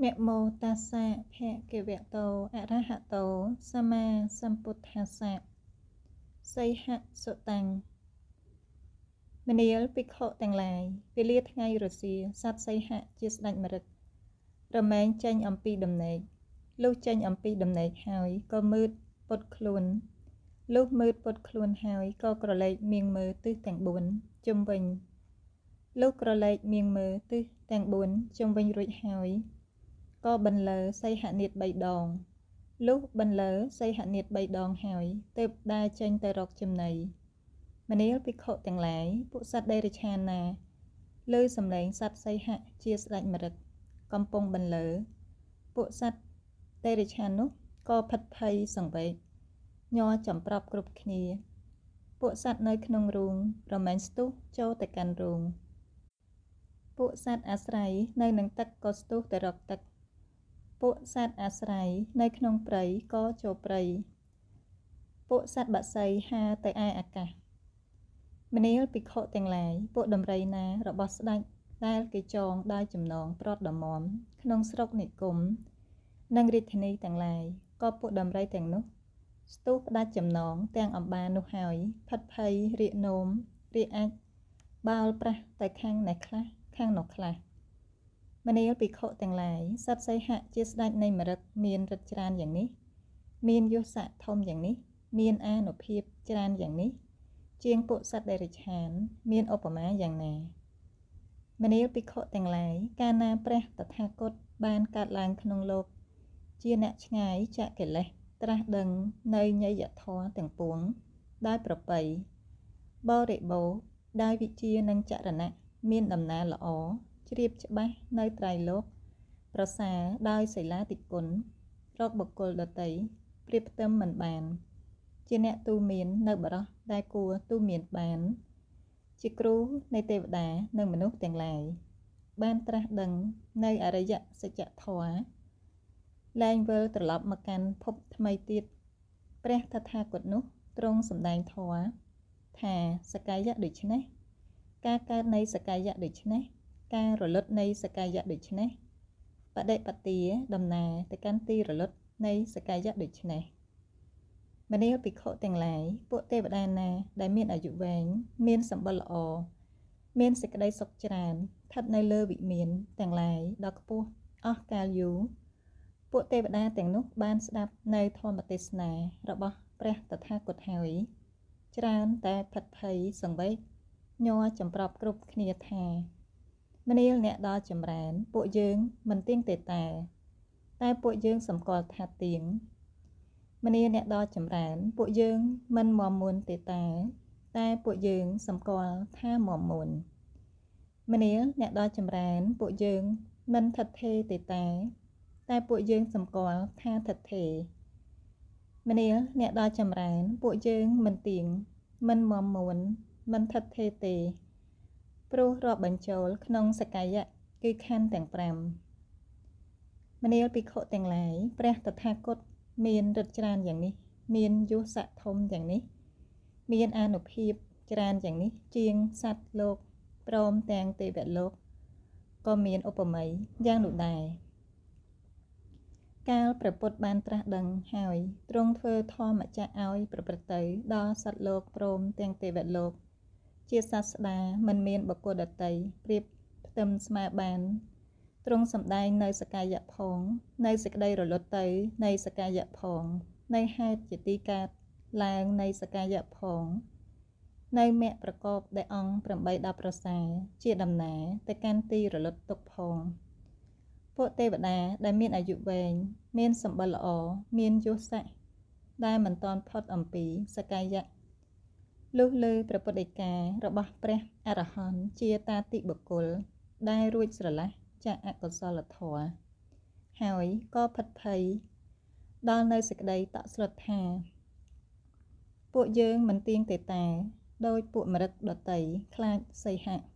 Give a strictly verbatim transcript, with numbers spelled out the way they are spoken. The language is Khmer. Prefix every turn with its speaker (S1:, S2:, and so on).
S1: นะโมตัสสะภะคะวะโตอะระหะโตสัมมาสัมพุทธัสสะសីហសុតាំងមនាលភិក្ខុទាំងឡាយវេលាថ្ងៃរសៀលសត្វសីហៈជាស្ដេចមឫគរមែងចេញអំពីដំណេកលុះចេញអំពីដំណេកហើយក៏មើលពុតខ្លួនលុះមើលពុតខ្លួនហើយក៏ក្រឡេកមៀងមើលទិសទាំងបួនជុំវិញលុះក្រឡេកមៀងមើលទិសទាំងបួនជុំវិញរួចហើយក៏បន្លឺសីហនាថបីដងលុះបន្លឺសីហនាថបីដងហើយទើបដើរចេញទៅរកចំណីមនាលភិក្ខុទាំងឡាយពួកសត្វដេរឆានណាលើសំឡេងសត្វសីហៈជាស្ដេចមឫគកំពុងបន្លឺពួកសត្វដេរឆាននោះក៏ភិតភ័យសង្វេគញ័រចំប្រប់គ្រប់គ្នាពួកសត្វនៅក្នុងរូងរមែងស្ទុះចូលទៅកាន់រូងពួកសត្វអាស្រ័យនៅនឹងទឹកក៏ស្ទុះទៅរកទឹកពួកសត្វអាស្រ័យនៅក្នុងព្រៃក៏ចូលព្រៃពួកសត្វបក្សីហើរទៅឯអាកាសមនាលភិក្ខុទាំងឡាយពួកដំរីណារបស់ស្ដេចដែលគេចងដោយចំណងប្រត់ដំមំក្នុងស្រុកនិគមនិងរាជធានីទាំងឡាយក៏ពួកដំរីទាំងនោះស្ទុះផ្ដាច់ចំណងទាំងអំបានោះហើយផិតភ័យរាកនោមរាកអាចបោលប្រះទៅខាងនេះខ្លះខាងនោះខ្លះមនាលភិក្ខុទាំងឡាយសត្វសីហៈជាស្ដេចនៃមឫគមានឫទ្ធិច្រើនយ៉ាងនេះមានយសៈធំយ៉ាងនេះមានអានុភាពច្រើនយ៉ាងនេះជាងពួកសត្វដេរឆានមានឧបមាយ៉ាងណាមនាលភិក្ខុទាំងឡាយកាលណាព្រះតថាគតបានកើតឡើងក្នុងលោកជាអ្នកឆ្ងាយចាកកិលេសត្រាស់ដឹងនៅញយធម៌ទាំងពួងដោយប្រពៃបរិបូរណ៍ដោយវិជ្ជានិងចរណៈមានដំណើរល្អជ្រាបច្បាស់នៅត្រៃលោកប្រសើរដោយសីលាតិគុណរកបុគ្គលដតីប្រៀបផ្ទឹមមិនបានជាអ្នកទូមាននៅបរោះដែលគួរទូមានបានជាគ្រូនៃទេវតានិងមនុស្សទាំងឡាយបានត្រាស់ដឹងនៅអរិយសច្ចធម៌លែងវិលត្រឡប់មកកាន់ភពថ្មីទៀតព្រះតថាគតនោះទ្រង់សម្ដែងធម៌ថាសកាយៈដូច្នេះការកើតនៃសកាយៈដូច្នេះការរលត់នៃសកាយៈដូច្នេះបដិបទាដំណើរទៅកាន់ទីរលត់នៃសកាយៈដូច្នេះមនាលភិក្ខុទាំងឡាយពួកទេវតាណាដែលមានអាយុវែងមានសម្បុរល្អមានសេចក្តីសុខច្រើនស្ថិតនៅលើវិមានទាំងឡាយដ៏ខ្ពស់អស់កាលយូរពួកទេវតាទាំងនោះបានស្ដាប់នៅធម្មទេសនារបស់ព្រះតថាគតហើយច្រើនតែភិតភ័យសង្វេគញ័រចំប្រប់គ្រប់គ្នាថាមនាលអ្នកដល់ចម្រើនពួកយើងមិនទៀងទេតាតែពួកយើងសម្គាល់ថាទៀងមនាលអ្នកដល់ចម្រើនពួកយើងមិនមមមួនទេតាតែពួកយើងសម្គាល់ថាមមមួនមនាលអ្នកដល់ចម្រើនពួកយើងមិនថិតថេរទេតាតែពួកយើងសម្គាល់ថាថិតថេរមនាលអ្នកដល់ចម្រើនពួកយើងមិនទៀងមិនមមមួនមិនថិតថេរទេព្រោះរាប់បញ្ចូលក្នុងសកាយៈគឺខណ្ឌទាំងប្រាំមនាលភិក្ខុទាំងឡាយព្រះតថាគតមានឫទ្ធិច្រើនយ៉ាងនេះមានយសៈធំយ៉ាងនេះមានអានុភាពច្រើនយ៉ាងនេះជាងសត្វលោកព្រមទាំងទេវលោកក៏មានឧបមាយ៉ាងនោះដែរកាលព្រះពុទ្ធបានត្រាស់ដឹងហើយទ្រង់ធ្វើធម្មចក្រឲ្យប្រព្រឹត្តទៅដល់សត្វលោកព្រមទាំងទេវលោកជាសាស្តាមិនមានបុគ្គលដតីប្រៀបផ្ទឹមស្មើបានទ្រង់សម្ដែងនៅសកាយៈផងនៅសេចក្តីរលត់ទៅនៃសកាយៈផងនៅហេតុជាទីកើតឡើងនៃសកាយៈផងនៅមគ្គប្រកបដោយអង្គប្រាំបីដប់ប្រសាជាដំណើរទៅកាន់ទីរលត់ទុកផងពួកទេវតាដែលមានអាយុវែងមានសម្បុរល្អមានយសៈដែលមិនតាន់ផុតអំពីសកាយៈលុះលើព្រះពុទ្ធដីការបស់ព្រះអរហន្តជាតាតិបុគ្គលដែលរួចស្រឡះចាកអកុសលធម៌ហើយក៏ភិតភ័យដល់នៅសេចក្តីតក់ស្លុតថាពួកយើងមិនទៀងទេតាដោយពួកមឫគដតីខ្លាចសីហៈ